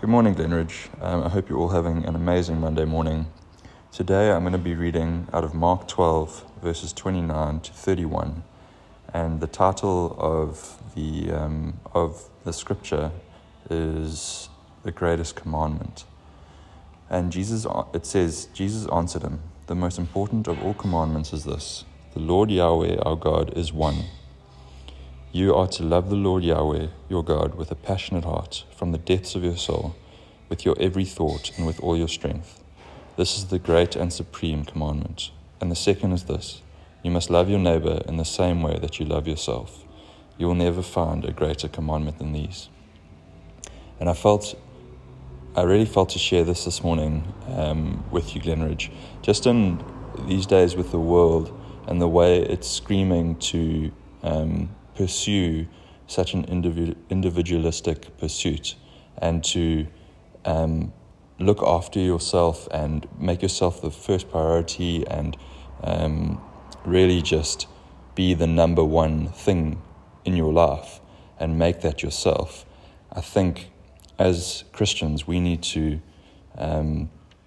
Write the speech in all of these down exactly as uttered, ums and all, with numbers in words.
Good morning, Glenridge. Um, I hope you're all having an amazing Monday morning. Today I'm going to be reading out of Mark twelve, verses twenty-nine to thirty-one, and the title of the um, of the scripture is The Greatest Commandment. And Jesus, it says, Jesus answered him, "The most important of all commandments is this: the Lord Yahweh our God is one. You are to love the Lord Yahweh, your God, with a passionate heart, from the depths of your soul, with your every thought, and with all your strength. This is the great and supreme commandment. And the second is this: you must love your neighbor in the same way that you love yourself. You will never find a greater commandment than these." And I felt, I really felt to share this this morning um, with you, Glenridge. Just in these days with the world and the way it's screaming to um, pursue such an individu- individualistic pursuit, and to um, look after yourself and make yourself the first priority, and um, really just be the number one thing in your life and make that yourself. I think as Christians we need to um,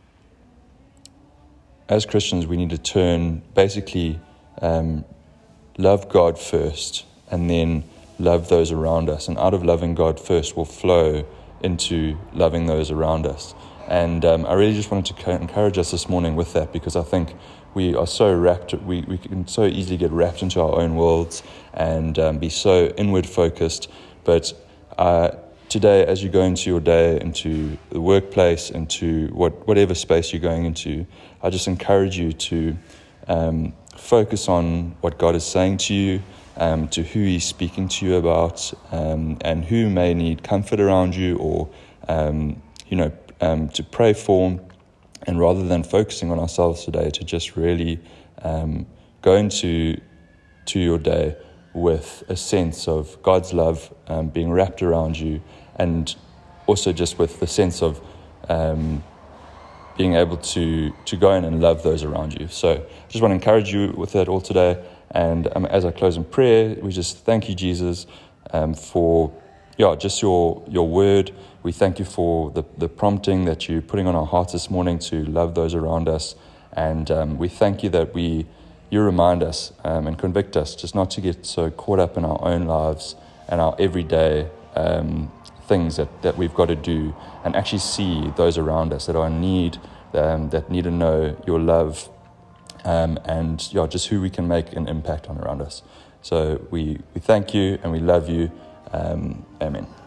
as Christians we need to turn basically um, love God first, and then love those around us. And out of loving God first will flow into loving those around us. And um, I really just wanted to encourage us this morning with that, because I think we are so wrapped, we, we can so easily get wrapped into our own worlds and um, be so inward focused. But uh, today, as you go into your day, into the workplace, into what, whatever space you're going into, I just encourage you to um, focus on what God is saying to you, Um, to who he's speaking to you about, um, and who may need comfort around you, or um, you know, um, to pray for. And rather than focusing on ourselves today, to just really um, go into to your day with a sense of God's love um, being wrapped around you, and also just with the sense of um, being able to to go in and love those around you. So I just want to encourage you with that all today. And um, as I close in prayer, we just thank you, Jesus, um, for yeah, just your your word. We thank you for the, the prompting that you're putting on our hearts this morning to love those around us. And um, we thank you that we you remind us um, and convict us just not to get so caught up in our own lives and our everyday um, things that, that we've got to do, and actually see those around us that are in need, um, that need to know your love. Um, and yeah, just who we can make an impact on around us. So we, we thank you and we love you. Um, amen.